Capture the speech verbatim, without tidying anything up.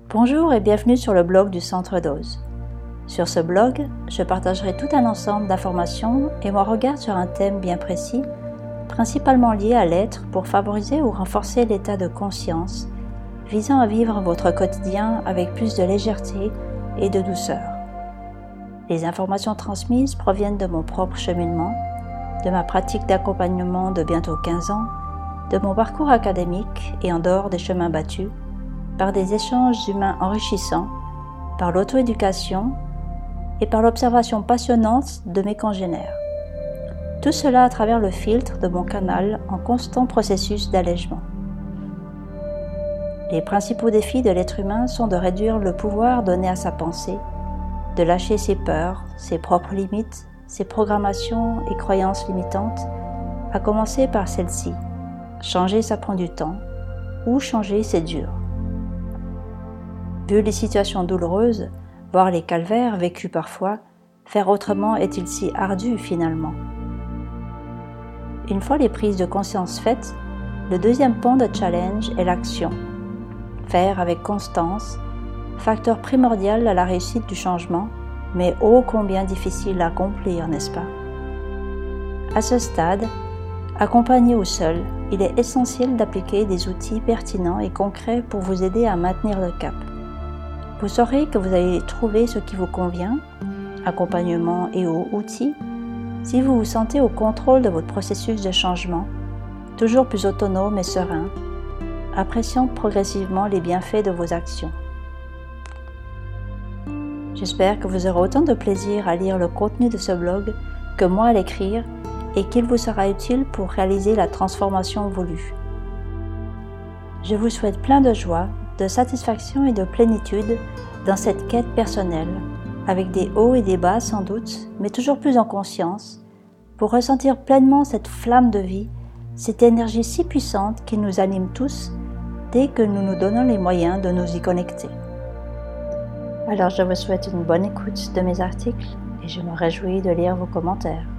Bonjour et bienvenue sur le blog du Centre Dose. Sur ce blog, je partagerai tout un ensemble d'informations et mon regard sur un thème bien précis, principalement lié à l'être pour favoriser ou renforcer l'état de conscience, visant à vivre votre quotidien avec plus de légèreté et de douceur. Les informations transmises proviennent de mon propre cheminement, de ma pratique d'accompagnement de bientôt quinze ans, de mon parcours académique et en dehors des chemins battus, par des échanges humains enrichissants, par l'auto-éducation et par l'observation passionnante de mes congénères. Tout cela à travers le filtre de mon canal en constant processus d'allègement. Les principaux défis de l'être humain sont de réduire le pouvoir donné à sa pensée, de lâcher ses peurs, ses propres limites, ses programmations et croyances limitantes, à commencer par celle-ci. Changer, ça prend du temps, ou changer, c'est dur. Vu les situations douloureuses, voire les calvaires vécus parfois, faire autrement est-il si ardu finalement? Une fois les prises de conscience faites, le deuxième pan de challenge est l'action. Faire avec constance, facteur primordial à la réussite du changement, mais ô combien difficile à accomplir, n'est-ce pas? À ce stade, accompagné ou seul, il est essentiel d'appliquer des outils pertinents et concrets pour vous aider à maintenir le cap. Vous saurez que vous allez trouver ce qui vous convient, accompagnement et ou outils, si vous vous sentez au contrôle de votre processus de changement, toujours plus autonome et serein, appréciant progressivement les bienfaits de vos actions. J'espère que vous aurez autant de plaisir à lire le contenu de ce blog que moi à l'écrire et qu'il vous sera utile pour réaliser la transformation voulue. Je vous souhaite plein de joie, de satisfaction et de plénitude dans cette quête personnelle, avec des hauts et des bas sans doute, mais toujours plus en conscience, pour ressentir pleinement cette flamme de vie, cette énergie si puissante qui nous anime tous dès que nous nous donnons les moyens de nous y connecter. Alors je vous souhaite une bonne écoute de mes articles et je me réjouis de lire vos commentaires.